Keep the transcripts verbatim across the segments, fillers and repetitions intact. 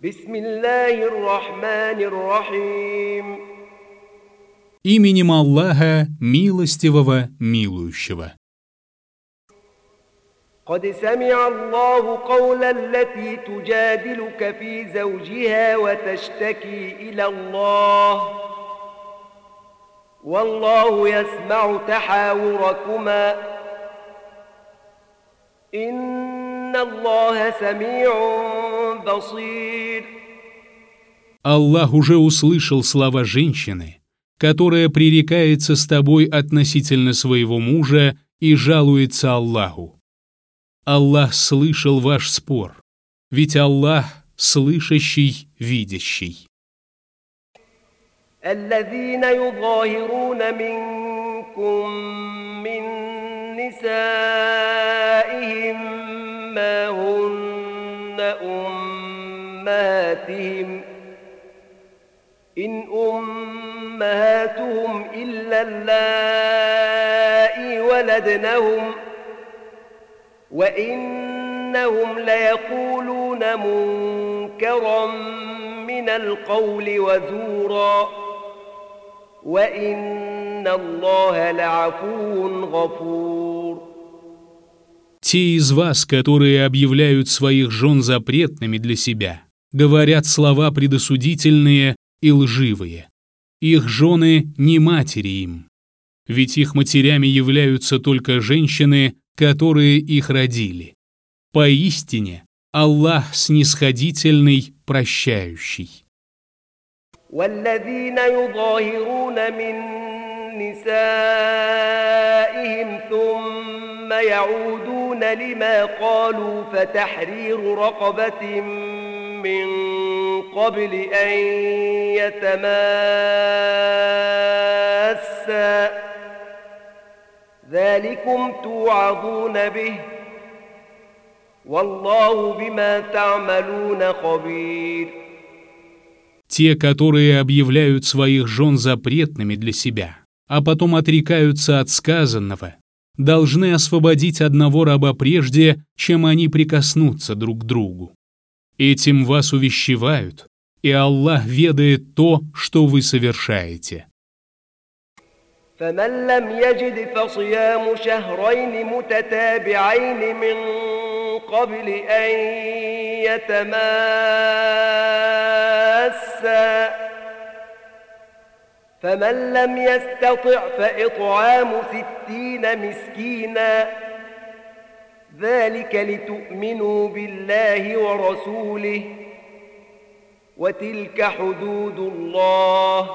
بسم الله الرحمن الرحيم. Именем Аллаха, милостивого, милующего. قد سمع الله قول التي تجادلك في زوجها وتشتكي إلى الله والله يسمع تحاوركما إن الله سميع بصير. Аллах уже услышал слова женщины, которая пререкается с тобой относительно своего мужа и жалуется Аллаху. Аллах слышал ваш спор, ведь Аллах слышащий, видящий. الذين يظاهرون منكم من نسائهم ما هن أمهاتهم إن أمهاتهم إلا اللائي ولدنهم وإنهم ليقولون منكرا من القول وزورا وإن الله لعفو غفور. Те из вас, которые объявляют своих жен запретными для себя, говорят слова предосудительные и лживые. Их жены не матери им, ведь их матерями являются только женщины, которые их родили. Поистине, Аллах снисходительный, прощающий. والذين يظاهرون من نسائهم ثم يعودون لما قالوا فتحرير رقبة من قبل أن يتماسا ذلكم توعظون به والله بما تعملون خبير. Те, которые объявляют своих жен запретными для себя, а потом отрекаются от сказанного, должны освободить одного раба прежде, чем они прикоснутся друг к другу. Этим вас увещевают, и Аллах ведает то, что вы совершаете. فمن لم يجد فصيام شهرين متتابعين من قبل أن يتماسا فمن لم يستطع فإطعام ستين مسكينا ذلك لتؤمنوا بالله ورسوله وتلك حدود الله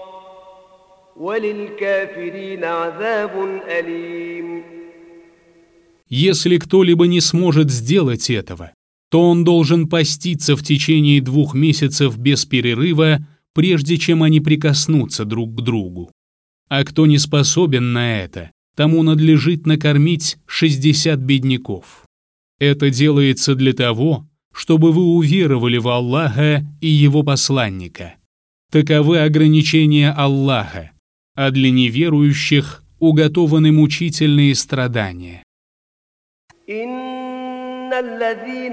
وللكافرين عذاب أليم. Если кто-либо не сможет сделать этого, то он должен поститься в течение двух месяцев без перерыва, прежде чем они прикоснутся друг к другу. А кто не способен на это, тому надлежит накормить шестьдесят бедняков. Это делается для того, чтобы вы уверовали в Аллаха и Его посланника. Таковы ограничения Аллаха, а для неверующих уготованы мучительные страдания. إن الذين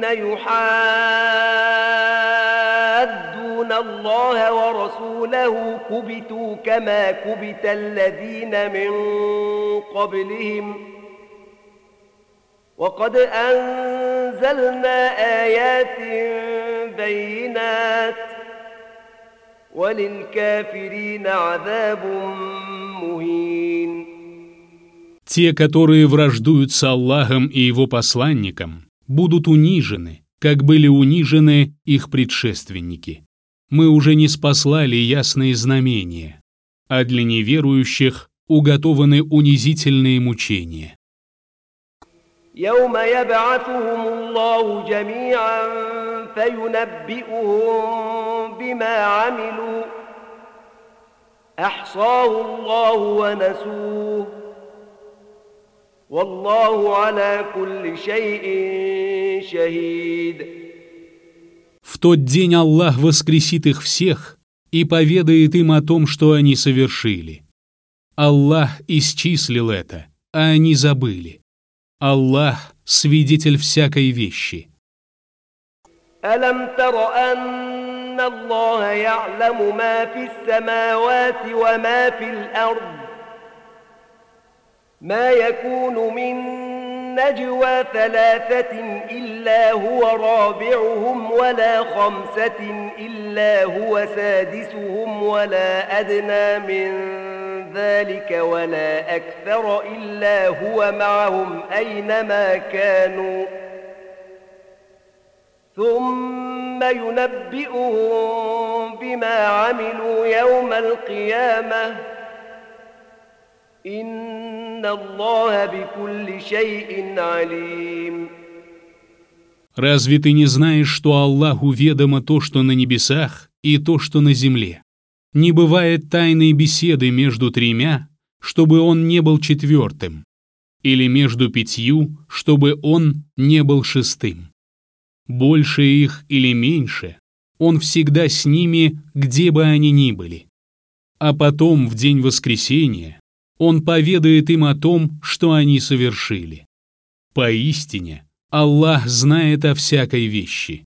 يحادون الله ورسوله كبتوا كما كبت الذين من قبلهم وقد أنزلنا آيات بينات وللكافرين عذاب مهين. Те, которые враждуют с Аллахом и Его посланником, будут унижены, как были унижены их предшественники. Мы уже не спаслали ясные знамения, а для неверующих уготованы унизительные мучения. يوم يبعثهم الله جميعا فينبئهم بما عملوا أحصاه الله ونسوه والله على كل شيء شهيد. В тот день Аллах воскресит их всех и поведает им о том, что они совершили. Аллах исчислил это, а они забыли. Аллах — свидетель всякой вещи. ألم تر أن الله يعلم ما في السماوات وما في الأرض ما يكون من نجوى ثلاثة إلا هو رابعهم ولا خمسة إلا هو سادسهم ولا أدنى من ذلك ولا أكثر إلا هو معهم أينما كانوا ثم ينبئهم بما عملوا يوم القيامة إن الله بكل شيء عليم. Разве ты не знаешь, что Аллаху ведомо то, что на небесах, и то, что на земле? Не бывает тайной беседы между тремя, чтобы он не был четвертым, или между пятью, чтобы он не был шестым. Больше их или меньше, он всегда с ними, где бы они ни были. А потом, в день воскресения, он поведает им о том, что они совершили. Поистине, Аллах знает о всякой вещи.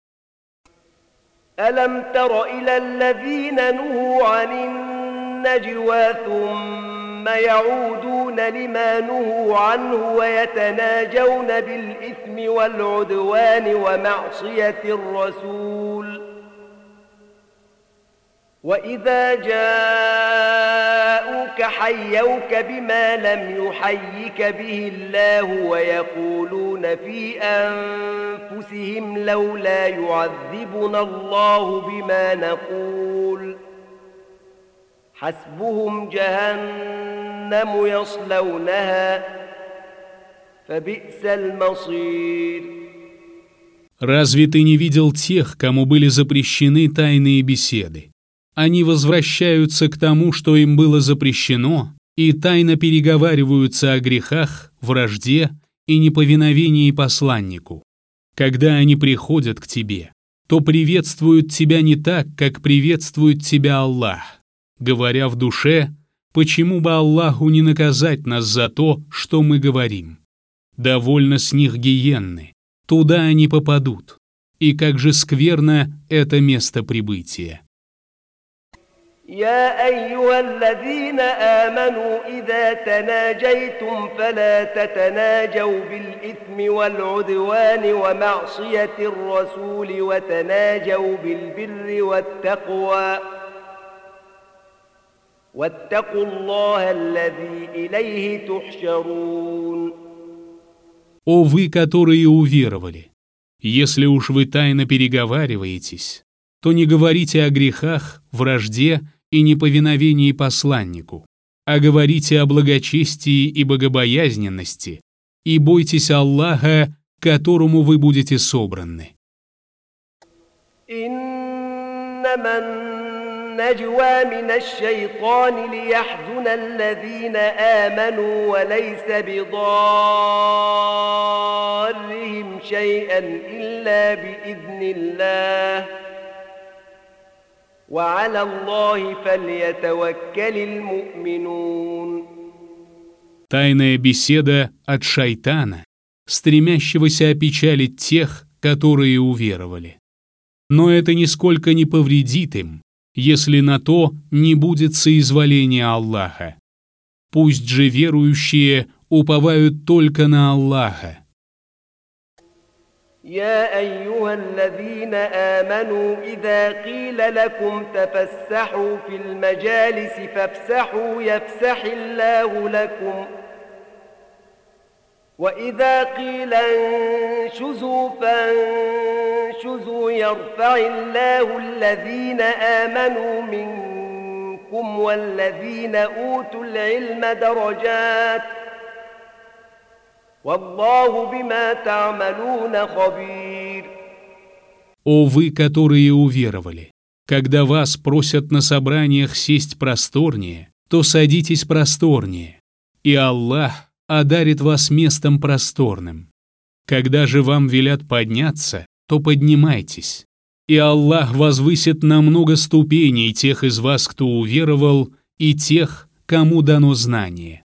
ألم تر إلى الذين نهوا عن النجوى ثم يعودون لما نهوا عنه ويتناجون بالإثم والعدوان ومعصية الرسول وإذا جاءوك حيوك بما لم يحيك به الله ويقولون في أنفسهم لولا يعذبنا الله بما نقول حسبهم جهنم يصلونها فبئس المصير. Разве ты не видел тех, кому были запрещены тайные беседы? Они возвращаются к тому, что им было запрещено, и тайно переговариваются о грехах, вражде и неповиновении посланнику. Когда они приходят к тебе, то приветствуют тебя не так, как приветствует тебя Аллах, говоря в душе, почему бы Аллаху не наказать нас за то, что мы говорим. Довольно с них гиенны, туда они попадут, и как же скверно это место прибытия. يا أيها الذين آمنوا إذا تناجيتم فلا تتناجوا بالإثم والعدوان ومعصية الرسول وتناجوا بالبر والتقوى واتقوا الله الذي إليه تحشرون. О вы, которые уверовали, если уж вы тайно переговариваетесь, то не говорите о грехах, вражде и неповиновении посланнику, а говорите о благочестии и богобоязненности, и бойтесь Аллаха, к которому вы будете собраны. إنما النجوى من الشيطان ليحزن الذين آمنوا وليس بضارهم شيئا إلا بإذن الله وعلى الله فليتوكل المؤمنون. Тайная беседа от шайтана, стремящегося опечалить тех, которые уверовали. Но это нисколько не повредит им, если на то не будет соизволения Аллаха. Пусть же верующие уповают только на Аллаха. يا أيها الذين آمنوا إذا قيل لكم تفسحوا في المجالس فافسحوا يفسح الله لكم وإذا قيل انشزوا فانشزوا يرفع الله الذين آمنوا منكم والذين أوتوا العلم درجات والله بما تعملون خبير. О вы, которые уверовали, когда вас просят на собраниях сесть просторнее, то садитесь просторнее, и Аллах одарит вас местом просторным. Когда же вам велят подняться, то поднимайтесь, и Аллах возвысит на много ступеней тех из вас, кто уверовал, и тех, кому дано знание.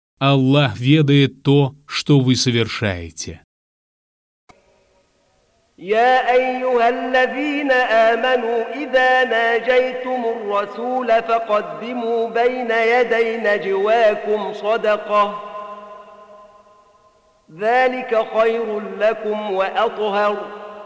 Аллах ведает то, что вы совершаете. يا أيها الذين آمنوا إذا ناجيتم الرسول فقدموا بين يدي نجواكم صدقة ذلك خير لكم وأطهر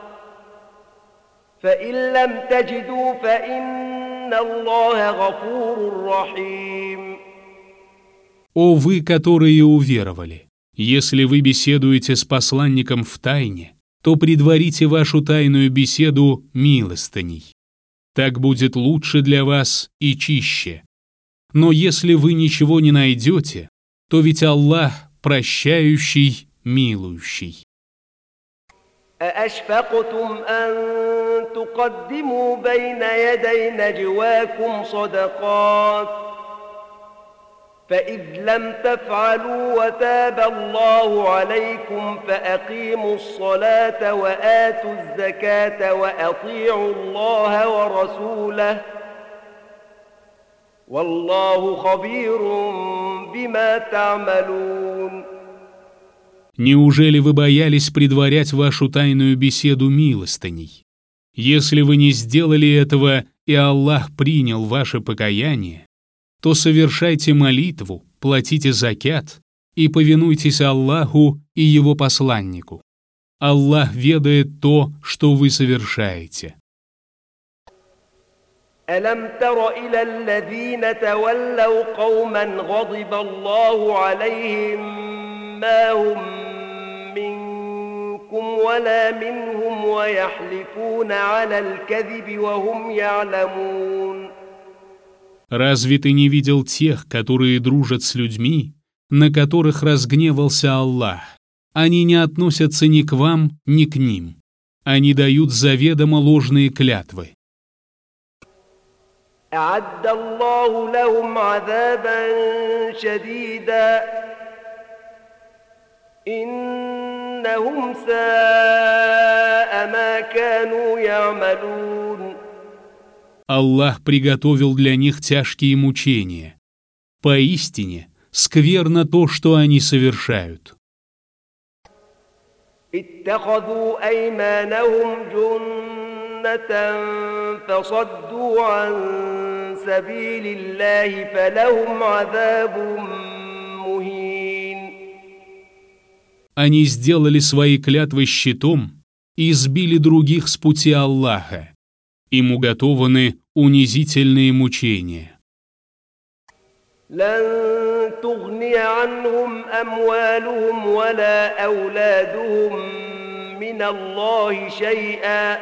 فإن لم تجدوا فإن الله غفور رحيم. О вы, которые уверовали, если вы беседуете с посланником в тайне, то предварите вашу тайную беседу милостыней. Так будет лучше для вас и чище. Но если вы ничего не найдете, то ведь Аллах прощающий, милующий. أأشفقتم أن تقدموا بين يدي نجواكم صدقات فإذ لم تفعلوا وتاب الله عليكم فأقيموا الصلاة وآتوا الزكاة وأطيعوا الله ورسوله والله خبير بما تعملون. Неужели вы боялись предварять вашу тайную беседу милостыней? Если вы не сделали этого, и Аллах принял ваше покаяние, то совершайте молитву, платите закят и повинуйтесь Аллаху и Его посланнику. Аллах ведает то, что вы совершаете. ألم تر إلى الذين تولوا قوما غضب الله عليهم ما هم منكم ولا منهم ويحلفون على الكذب وهم يعلمون. Разве ты не видел тех, которые дружат с людьми, на которых разгневался Аллах? Они не относятся ни к вам, ни к ним. Они дают заведомо ложные клятвы. أعد الله لهم عذابا شديدا إنهم ساء ما كانوا يعملون. Аллах приготовил для них тяжкие мучения. Поистине, скверно то, что они совершают. اتخذوا أيمانهم جنة فصدوا عن سبيل الله فلهم عذاب مهين. Они сделали свои клятвы щитом и сбили других с пути Аллаха. Им уготованы унизительные мучения. لن تغني عنهم أموالهم ولا أولادهم من الله شيئا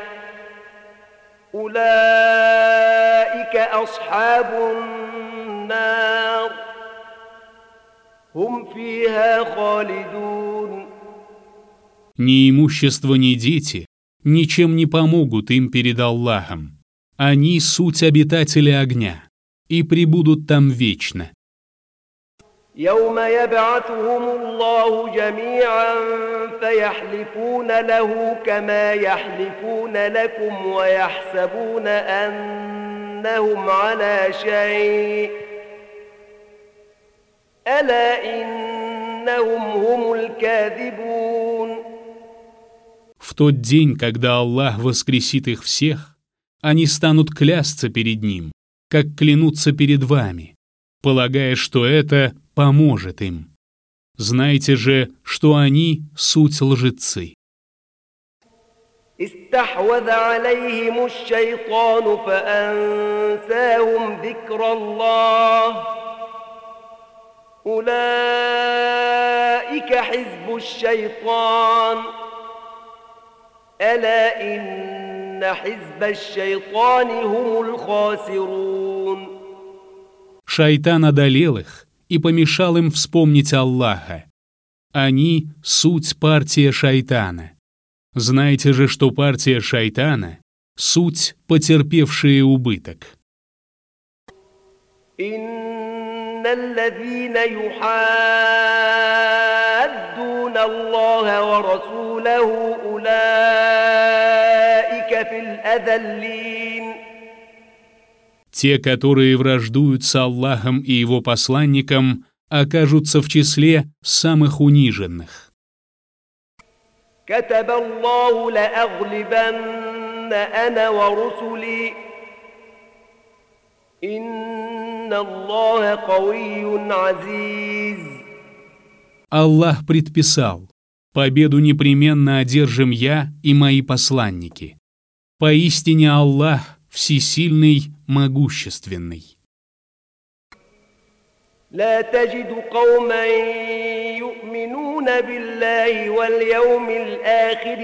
أولئك أصحاب النار هم فيها خالدون. Ни имущество, ни дети ничем не помогут им перед Аллахом. Они суть обитатели огня и пребудут там вечно. يوم يبعثهم الله جميعا فيحلفون له كما يحلفون لكم ويحسبون أنهم على شيء ألا إنهم هم الكاذبون. В тот день, когда Аллах воскресит их всех, они станут клясться перед Ним, как клянутся перед вами, полагая, что это поможет им. Знайте же, что они суть лжецы. استحوذ عليهم الشيطان فأنساهم ذكر الله أولئك حزب الشيطان ألا إن حزب الشيطان هم الخاسرون. Шайтан одолел их и помешал им вспомнить Аллаха. Они — суть партия шайтана. Знайте же, что партия шайтана — суть потерпевшие убыток. إن الذين يحادون الله ورسوله أولئك في الأذلين. Те, которые враждуют с Аллахом и Его посланником, окажутся в числе самых униженных. كتب الله لأغلبن أنا ورسلي إن الله قوي عزيز. Аллах предписал: победу непременно одержим я и мои посланники. Поистине Аллах всесильный, могущественный. لا تجد قوما يؤمنون بالله واليوم الآخر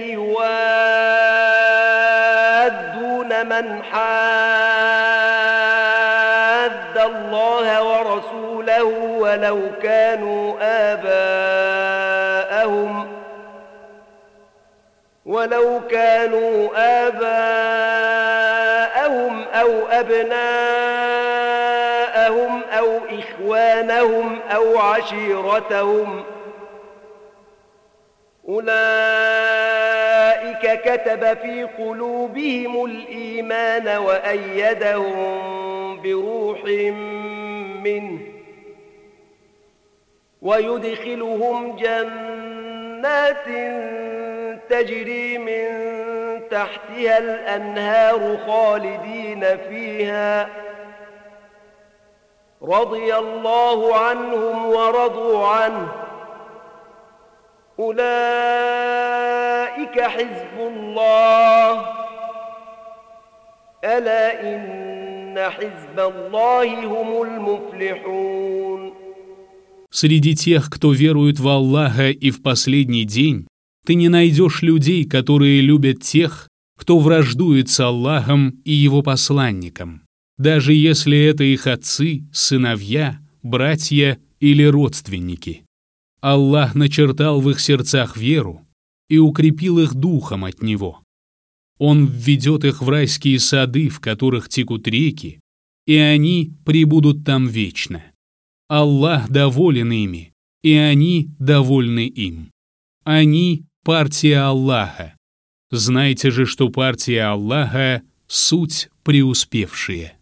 يوادون من حاد الله ورسوله ولو كانوا آباءهم ولو كانوا آباءهم أو أبناءهم أو إخوانهم أو عشيرتهم أولئك كتب في قلوبهم الإيمان وأيدهم بروح منه ويدخلهم جنات تجري من تحتها الأنهار خالدين فيها رضي الله عنهم ورضوا عنه أولئك حزب الله ألا إن حزب الله هم المفلحون. Среди тех, кто верует в Аллаха и в последний день, ты не найдешь людей, которые любят тех, кто враждует с Аллахом и его посланником, даже если это их отцы, сыновья, братья или родственники. Аллах начертал в их сердцах веру и укрепил их духом от Него. Он введет их в райские сады, в которых текут реки, и они пребудут там вечно. Аллах доволен ими, и они довольны им. Они – партия Аллаха. Знайте же, что партия Аллаха – суть преуспевшие.